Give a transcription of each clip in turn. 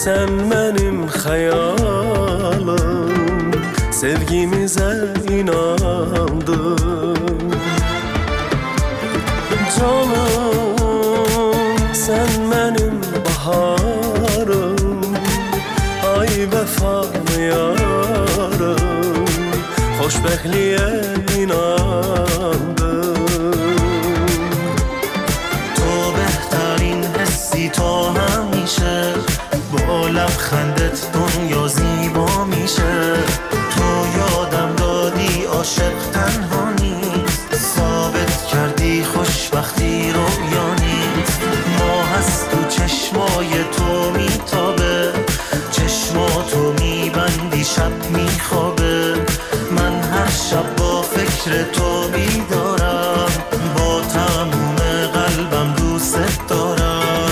Sen benim hayalim, sevgimize inandım. Canım sen benim baharım, ay vefalı yarım, xoşbəxtliyə inandım. تو بهترین حسی تو همیشه، با لبخندت دنیا زیبا میشه. تو یادم دادی عاشق تنها نیست، ثابت کردی خوشبختی رویا نیست. ماه از تو چشمای تو میتابه، چشماتو میبندی شب میخوابه. من هر شب با فکر تو بیدارم، با تموم قلبم دوست دارم.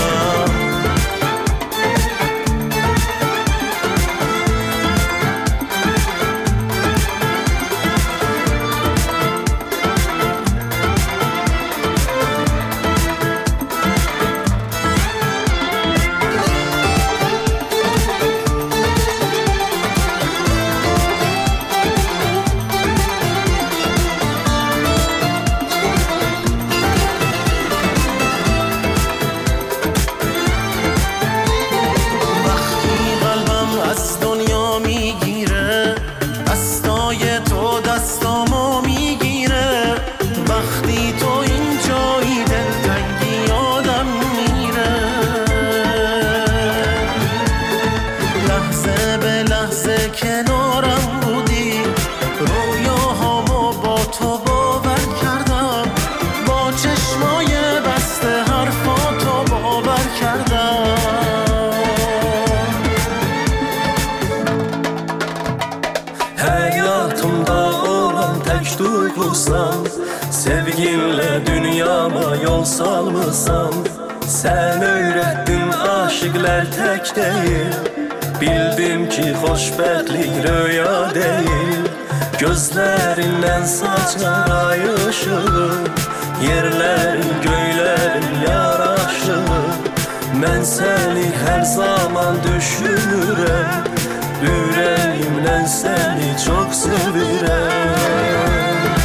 Sevginle dünyama yol salmışsan, sen öğrettin aşıklar tek değil. Bildim ki xoşbəxtlik rüya değil. Gözlerinden saçar ay ışığı, yerlerin göylerin yaraşığı. Ben seni her zaman düşünürüm, yüreğimden seni çok sevirəm.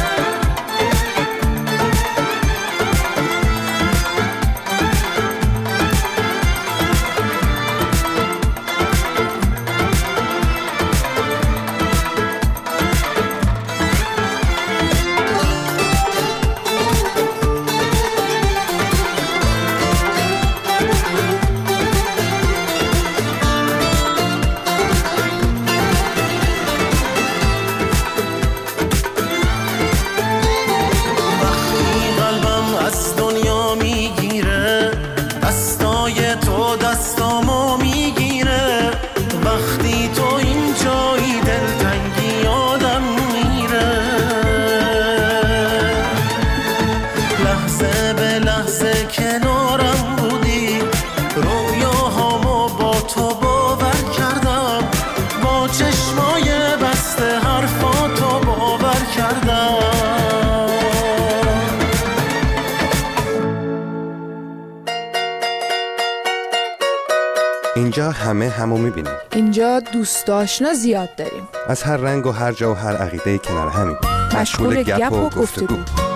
اینجا همو میبینیم. اینجا دوست آشنا زیاد داریم. از هر رنگ و هر جا و هر عقیده کنار همیم. مشغول گپ و گفتگو.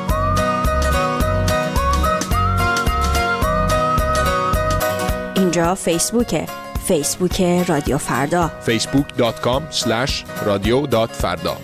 اینجا فیسبوک رادیو فردا. facebook.com/radio.farda.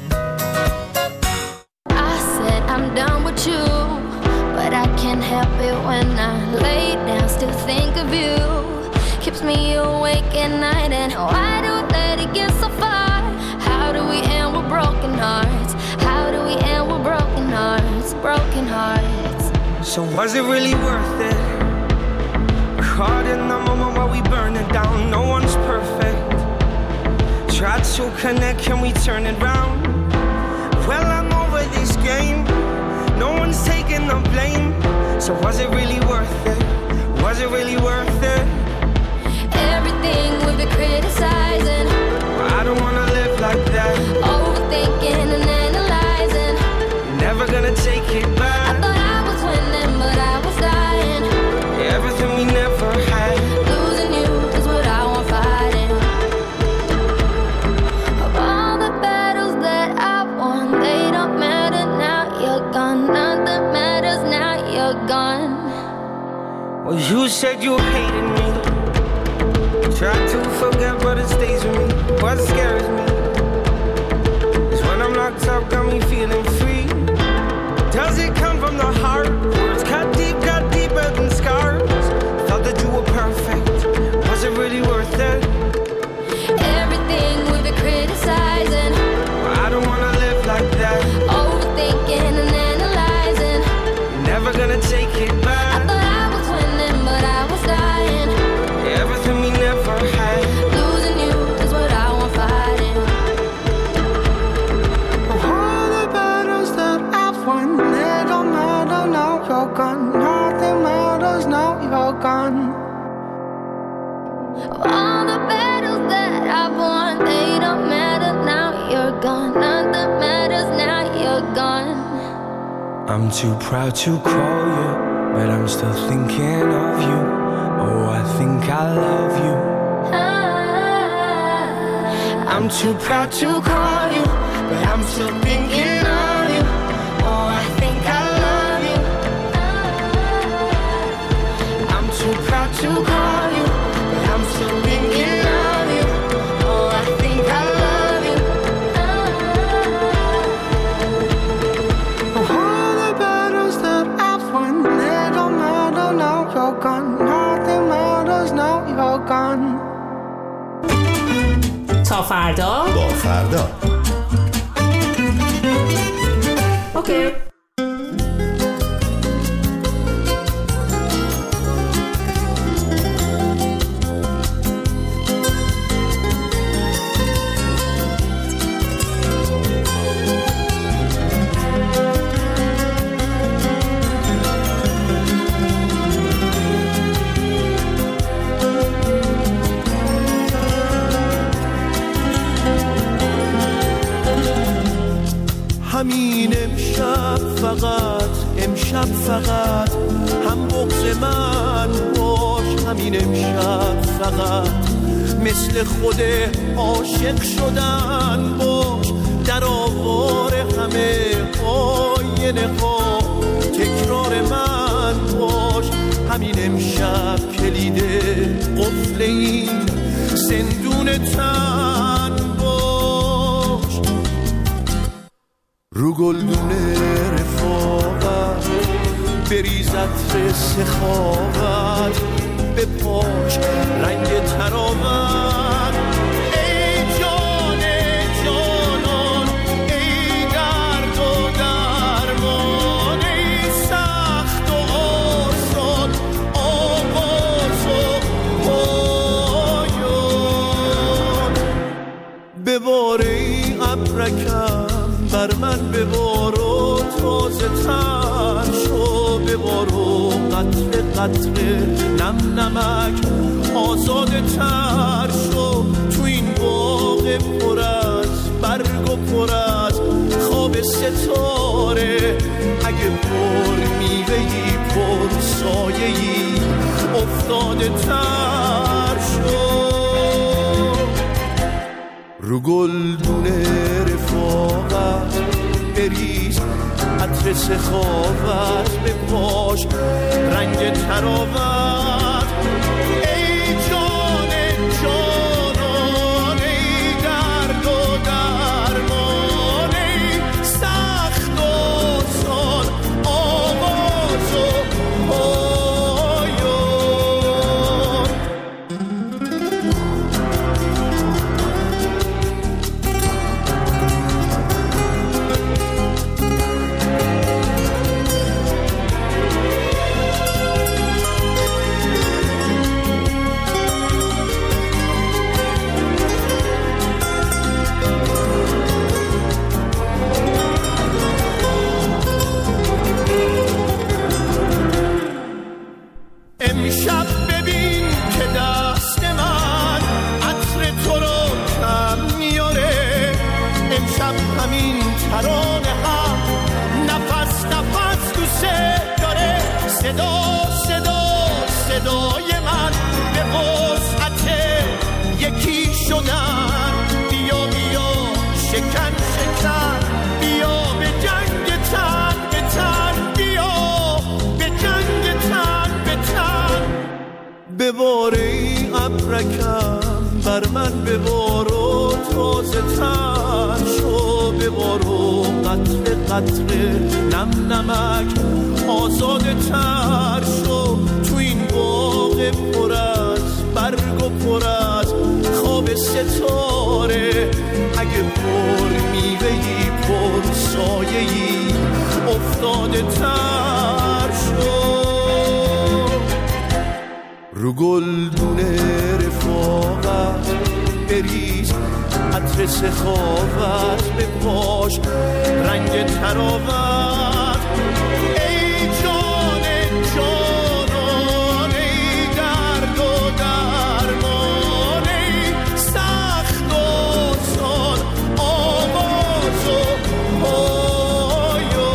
I said I'm done with you, but I can't help it when I lay down, still think of you. Keeps me awake at night, and why do we let it get so far? How do we end with broken hearts? How do we end with broken hearts? Broken hearts. So was it really worth it? We're caught in the moment while we burn it down. No one's perfect. Tried to connect, can we turn it round? Well, I'm over this game. No one's taking the blame. So was it really worth it? Was it really worth it? Everything we've been criticizing, I don't wanna live like that. Overthinking and analyzing, never gonna take it back. I thought I was winning, but I was dying. Everything we never had, losing you is what I want fighting. said you hated me. Tried to forget but it stays with me. What scares me is when I'm locked up, got me feeling free. Does it come from the heart? Words cut deeper than scars. Thought that you were perfect. Was it really worth it? Everything we've been criticizing, I don't wanna live like that. overthinking and analyzing. Never gonna take it I back. thought I was winning, but I was dying. Everything we never had. Losing you is what I want fighting. All the battles that I've won, they don't matter now you're gone. Nothing matters now you're gone. All the battles that I've won, they don't matter now you're gone. Nothing matters now you're gone. I'm too proud to call you, but I'm still thinking of you. Oh, I think I love you. I'm too proud to call you, but I'm still thinking of you. Oh, I think I love you. I'm too proud to call you, but I'm still thinking of you. Oh, I think I love you. All the battles that I've won, they don't matter now you're gone. Nothing matters now you're gone. تا فردا با فردا. اوکی. همین امشب فقط هم بغض من باش. همین امشب فقط مثل خود عاشق شدن باش. در آوار همه آینه ها تکرار من باش. همین امشب کلید قفل این زندون تن باش. رو گلدونه رفاقت بریز عطر سخاوت به پاش رنگ تراوت. ای جان جانان، ای درد و درمان، ای سخت و آسان، آغاز و پایان. ببار ای ابرکم بر من ببار و تازه تر شو. ببار و قطره قطره نم نمک آزاده تر شو. تو این باغ پر از برگ و پر از خواب ستاره. اگه پر میوهی پر سایه‌ای افتاده تر شو. رو گلدونه رفاقت بریز عطر سخاوت به پاش رنگ تراوت. ای جان جانان، ای درد و درمان، ای سخت و سان، آغاز و پایان. امشب ببین که دست من عطر تو رو کم میاره. امشب همین ترانه هم نفس نفس دوست داره. صدا صدا صدای من به وسعت یکی شدن. بیا بیا شکن شکن، بیا به جنگ تن به تن، بیا به جنگ تن به تن. بباره ای ابرکم بر من ببارو تازه تر شو ببارو قطره قطره نم نمک آزاده تر شو تو این باغ پر از برگ و پر از خواب ستاره اگه پر میوهی پر سایه‌ای افتاده تر شو رو گلدونه رفاقت بریز عطر سخاوت به پاش رنگ تراوت ای جان جانان ای درد و درمان ای سخت و سان آواز و پایان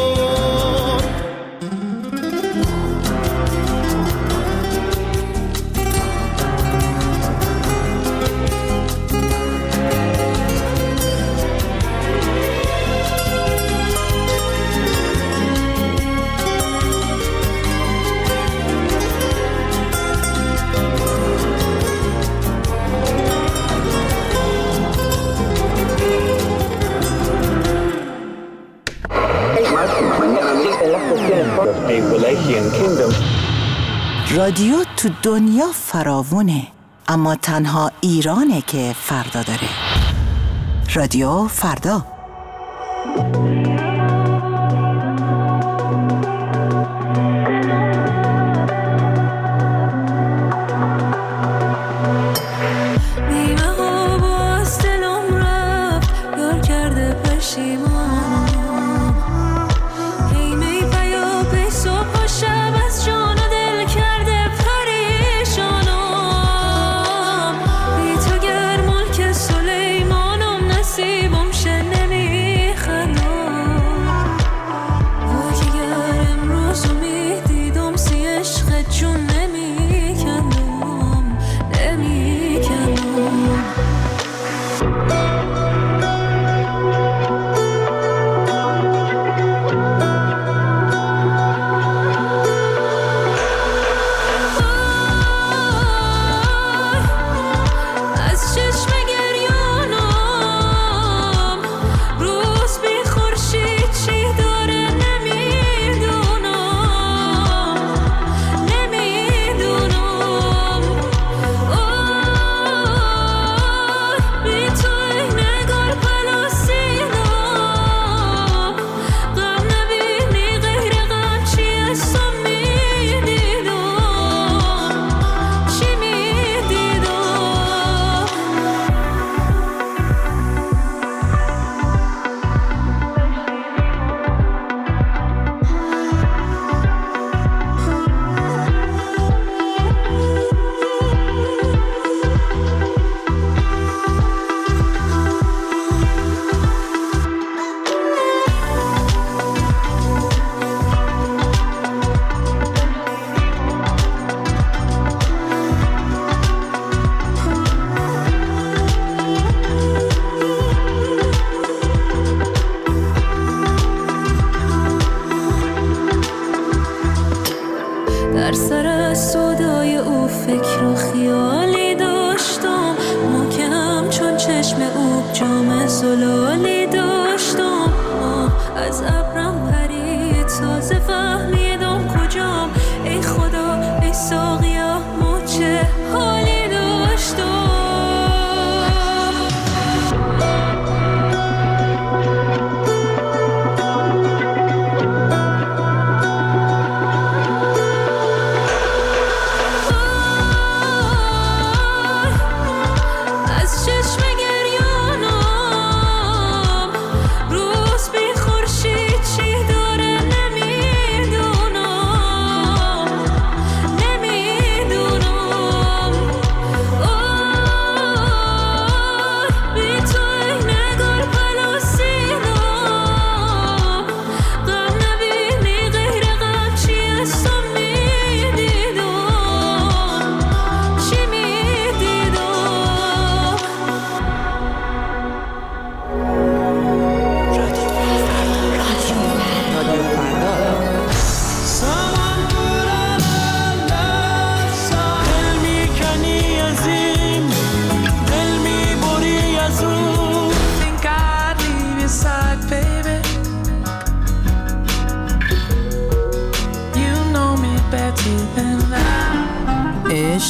رادیو تو دنیا فراوونه، اما تنها ایرانه که فردا داره. رادیو فردا. توی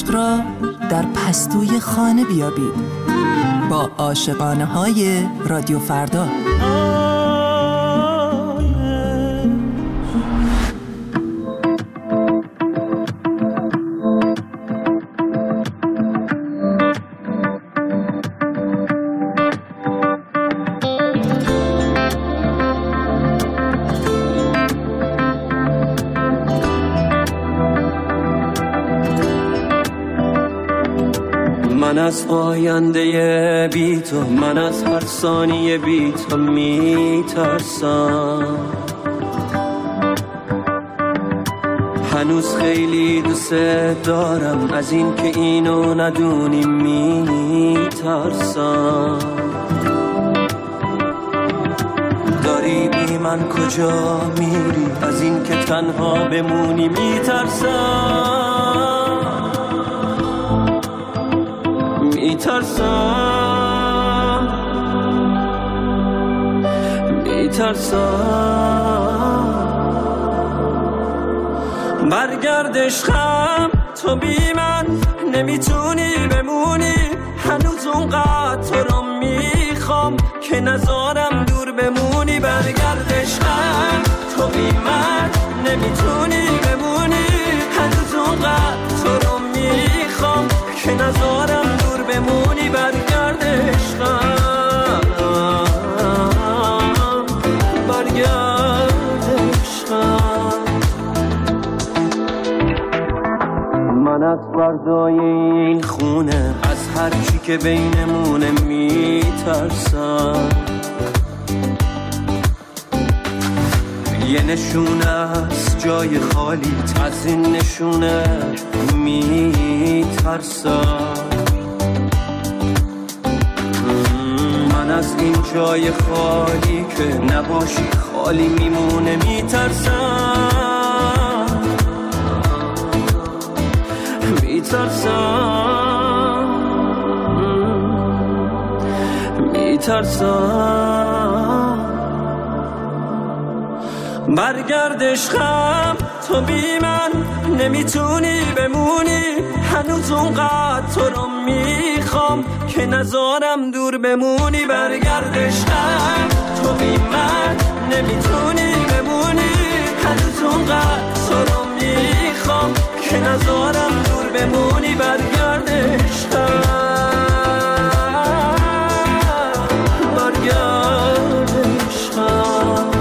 عشق را در پستوی خانه بیابید با عاشقانه های رادیو فردا. من از آینده بی تو، من از هر ثانیه بی تو میترسم. هنوز خیلی دوست دارم، از این که اینو ندونی میترسم. داری بی من کجا میری، از این که تنها بمونی میترسم. میترسم برگرد عشقم، تو بی من نمیتونی بمونی. هنوز اونقدر تو رو میخوام که نذارم دور بمونی. برگرد عشقم، تو بی من نمیتونی بمونی. هنوز اونقدر تو رو میخوام که نذارم دور بمونی. برگرد عشقم، برگرد عشقم. من از فردای این خونه، از هر چی که بینمونه میترسم. یه نشونه از جای خالیت، از این نشونه میترسم. من از این جای خالی که نباشی خالی میمونه میترسم. میترسم برگرد عشقم، تو بی من نمیتونی بمونی. هنوز اونقدر تو رو میخوام که نذارم دور بمونی. برگرد عشقم، تو بی من نمیتونی بمونی. هنوز اونقدر تو رو میخوام که نذارم دور بمونی. برگرد عشقم، برگرد عشقم.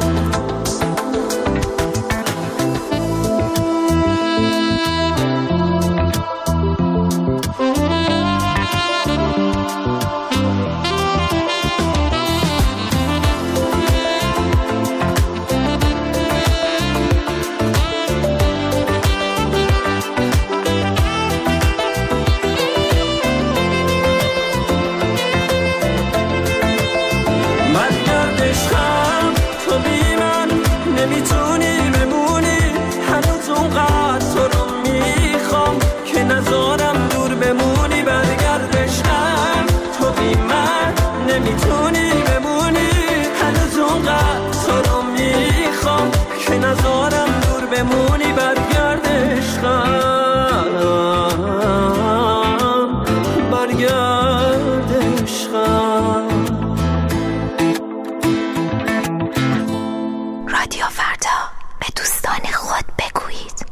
رادیو فردا، به دوستان خود بگویید.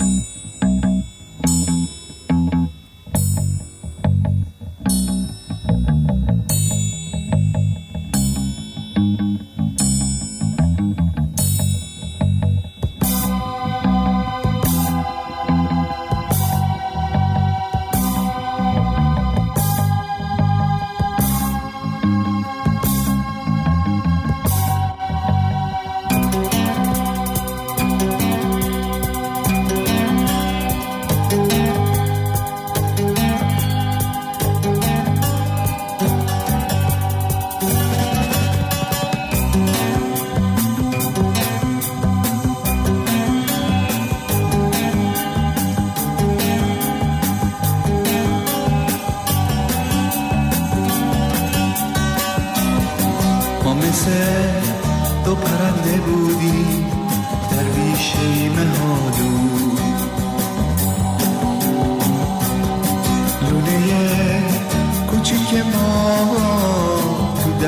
دو پرنده بودی در بیشه مهالو،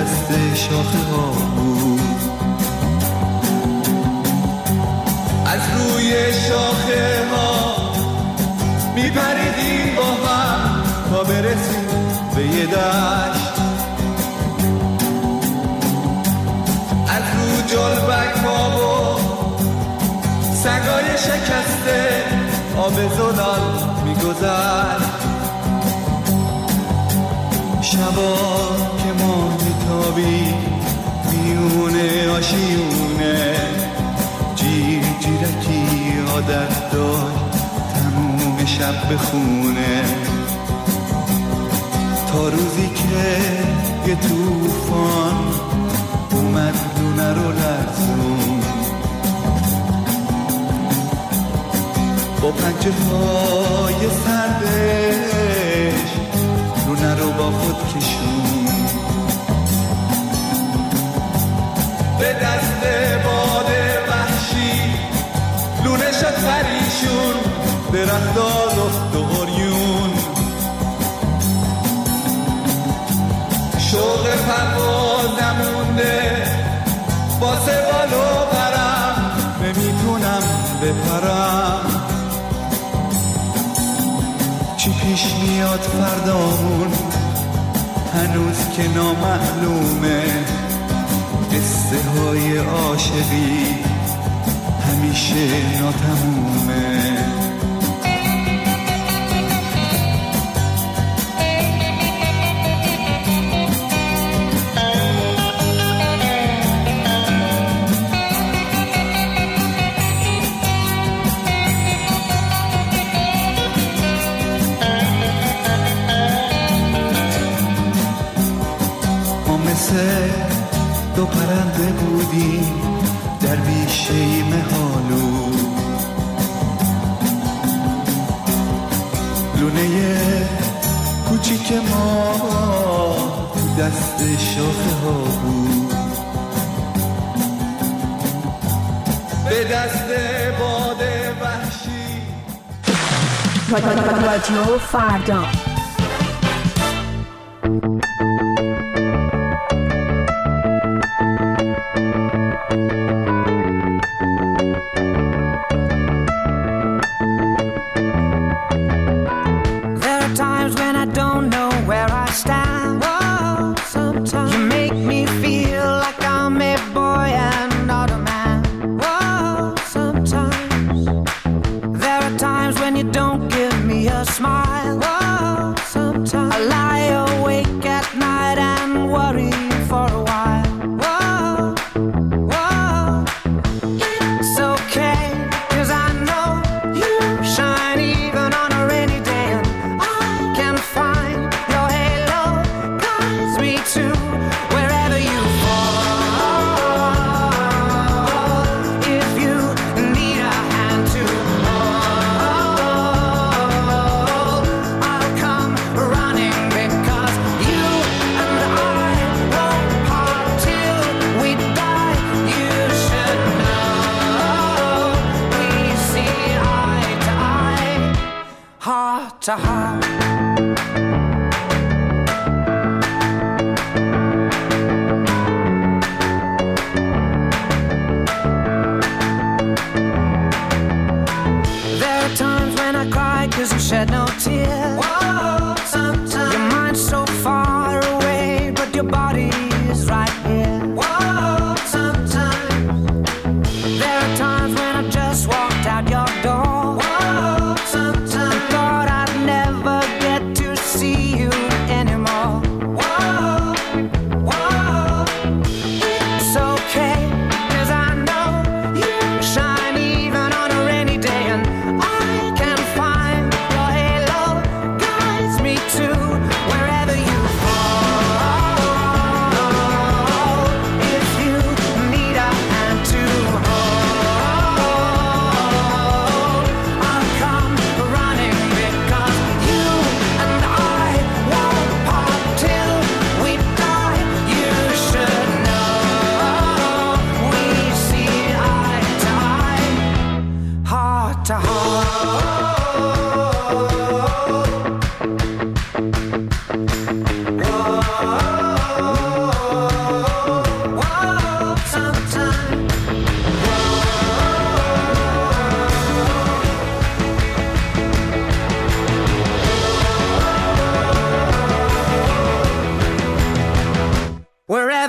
دست شاخه ها بود. از روی شاخه ها میپریدیم با هم تا برسیم به یه دشت. از رو جلبک ها و سگای شکسته آب زلال میگذشت. شبا که ما میتابی میونه آشیونه، جیر جیرکی عادت داشت تموم شب بخونه، تا روزی که یه توفان اومد لونه رو لرزون. با پنجه های سردش لونه رو با خود کشون. به دست باد وحشی لونه شد پریشون، درخت‌ها لخت و عریون. شوق پرواز نمونده واسه بالو برم، نمیتونم بپرم. چی پیش میاد فردامون هنوز که نامعلومه، قصه های عاشقی همیشه ناتمومه. دو پرنده بودیم در بیشه مهالو، لونه کوچیک ما دست شاخه ها بود. به دست باد وحشی رادیو فردا. Smile, whoa.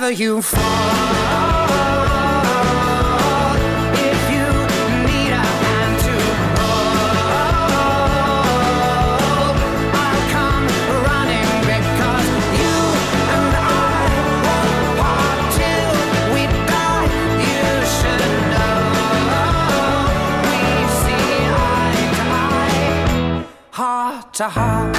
you fall. If you need a hand to hold, I'll come running because you and I won't part till we die. You should know we see eye to eye, heart to heart.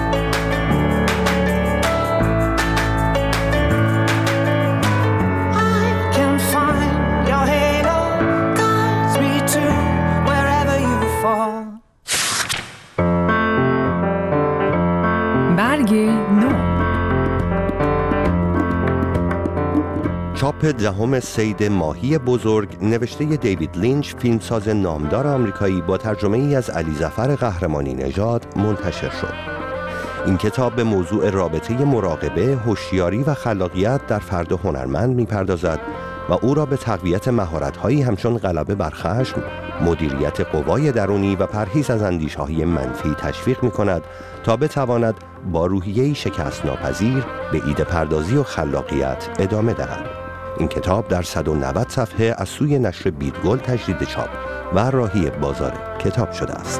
چاپ دهم صید ماهی بزرگ نوشته دیوید لینچ، فیلمساز نامدار آمریکایی، با ترجمه ای از علی ظفر قهرمانی نژاد منتشر شد. این کتاب به موضوع رابطه مراقبه، هوشیاری و خلاقیت در فرد هنرمند می‌پردازد و او را به تقویت مهارت‌هایی همچون غلبه بر خشم، مدیریت قوای درونی و پرهیز از اندیشه‌های منفی تشویق می‌کند تا بتواند با روحیه‌ای شکست ناپذیر به ایده پردازی و خلاقیت ادامه دهد. این کتاب در 190 صفحه از سوی نشر بیدگل تجدید چاپ و راهی بازار کتاب شده است.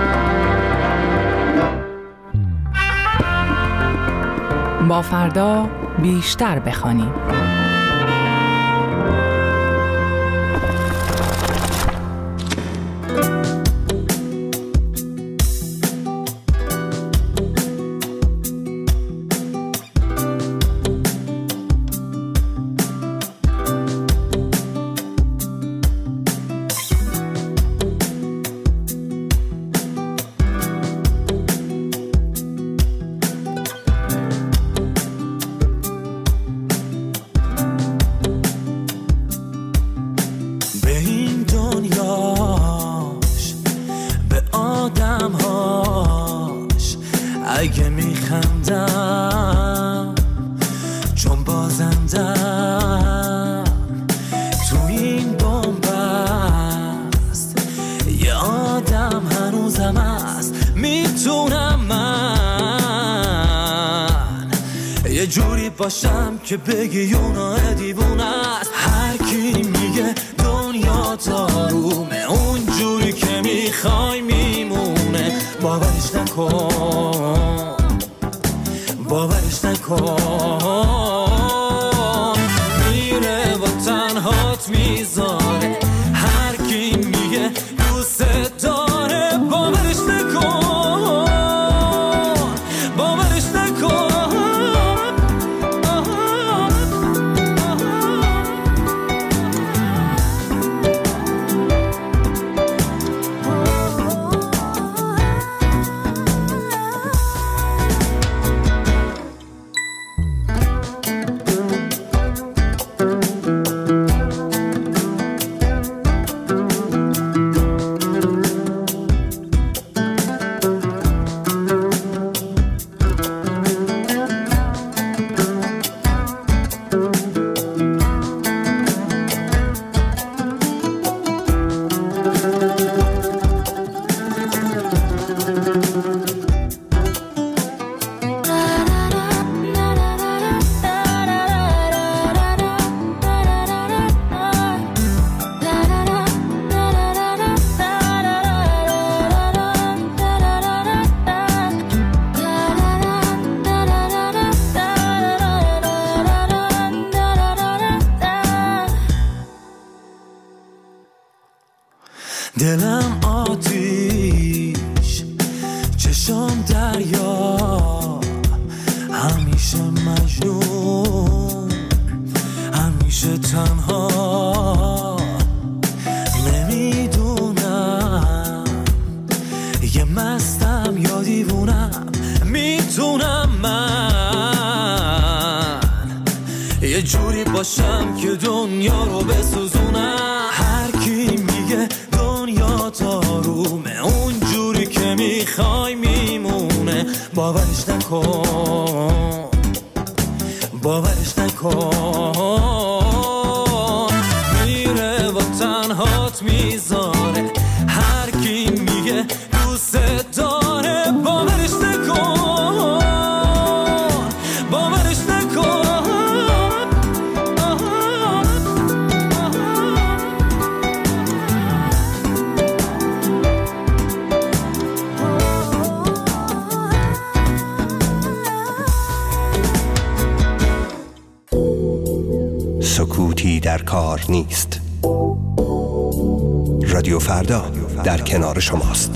با فردا بیشتر بخوانیم. اگه میخندم چون بازندم تو این بنبست، یه آدم هنوزم هست. میتونم من یه جوری باشم که بگی اونا دیوونه است. هر کی میگه دنیا تارومه، اون جوری که میخوای میمونه. باورش نکن، باورش نکن، میره و تنهات میذاره. هر کی میگه دوست داره، باورش نکن، باورش نکن. دلم آتیش، چشم دریا، همیشه مجنون، همیشه تنها. نمیدونم یه مستم یا دیوونم، میتونم من یه جوری باشم که دنیا رو بسوزونم. هر کی میگه دنیا تارومه، اون جوری که میخوای میمونه. باورش نکن، باورش نکن، میره و تنهات میذاره. هر کی میگه دوست داره، باورش نکن، باورش نکن. سکوتی در کار نیست. رادیو فردا در کنار شماست.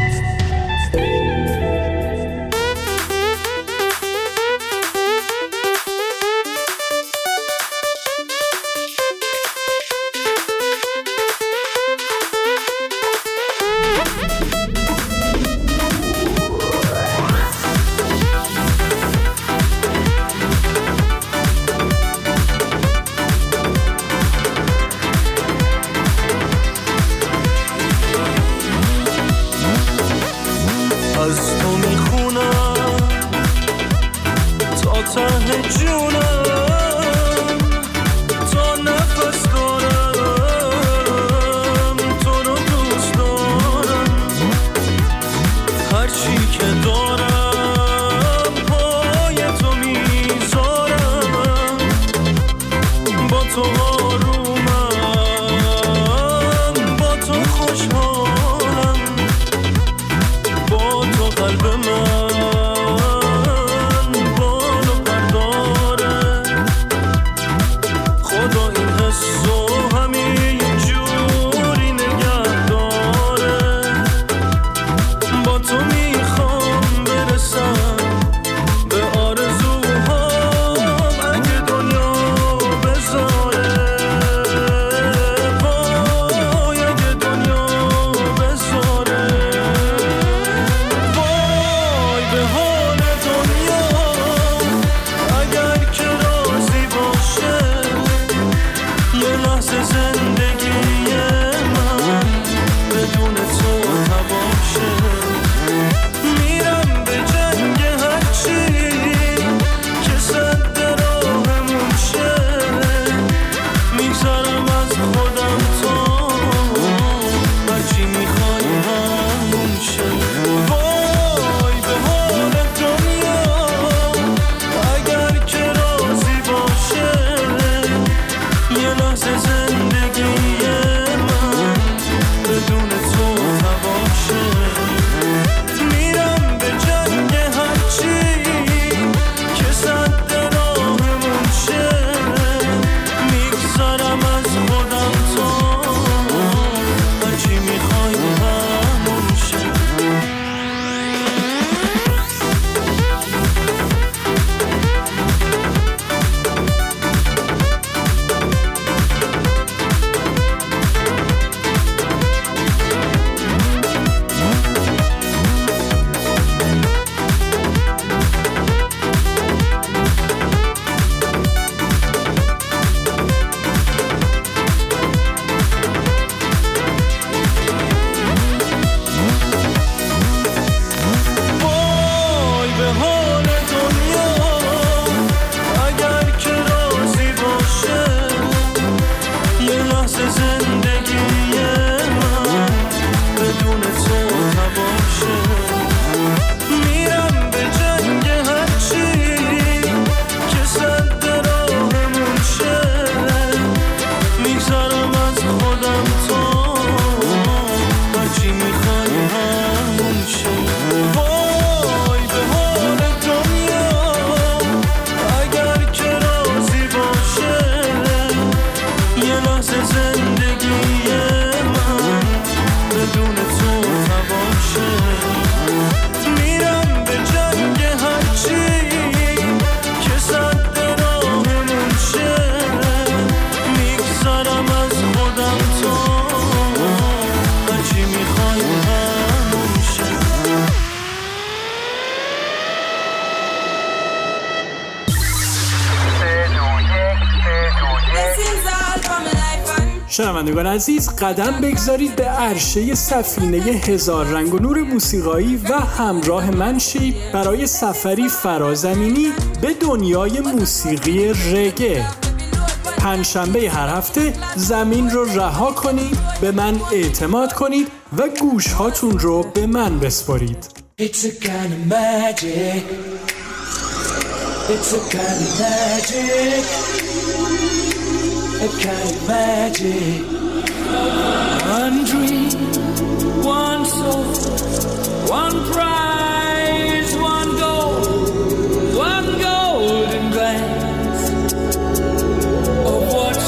شنوندگان عزیز، قدم بگذارید به عرشه سفینه هزار رنگ و نور موسیقایی و همراه من شید برای سفری فرازمینی به دنیای موسیقی رگه. پنجشنبه هر هفته زمین رو رها کنید، به من اعتماد کنید و گوش هاتون رو به من بسپارید. It's a kind of magic. It's a kind of magic. A kind of magic. One dream, one soul, one prize, one golden glance of what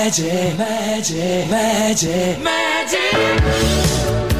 magic, magic, magic, magic.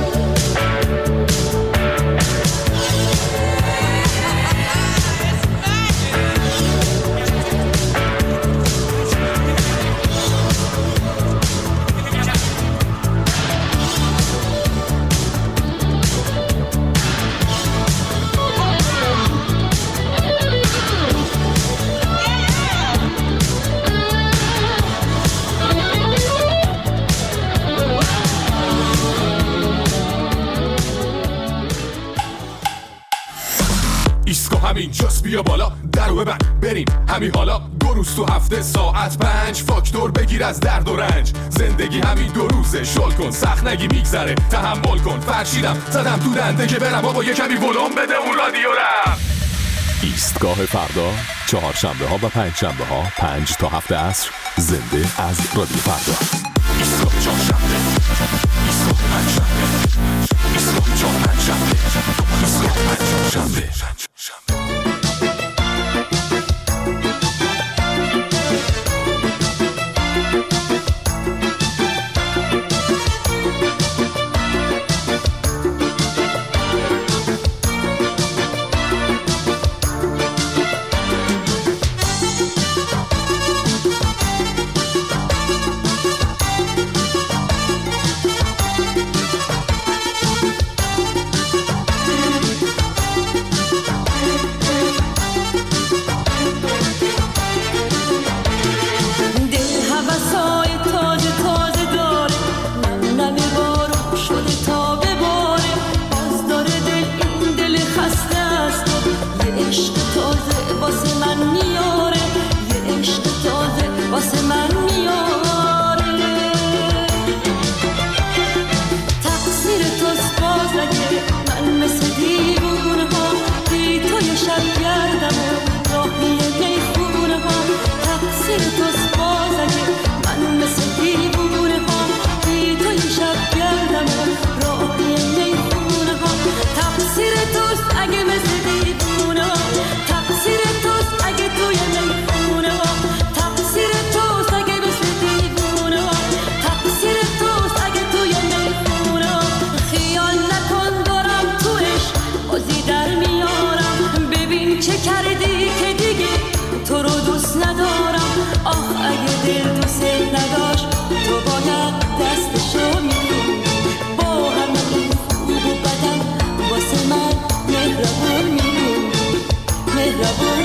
اینجاست بیا بالا درو ببند بریم همین حالا 2 روز تو هفته ساعت 5 فاکتور بگیر از درد و رنج زندگی همین 2 روزه شل کن سخت نگی میگذره تحمل کن فرشیدم زدم تو دنده که برم بابا یه کمی ولوم بده اون رادیو رم ایستگاه فردا 4 شنبه ها و 5 شنبه ها 5 تا 7 عصر زنده از رادیو فردا ایستگاه 4 شنبه ایستگاه 5 شنبه ایستگاه 4 5 شنبه ایستگاه 5 شنبه مهربون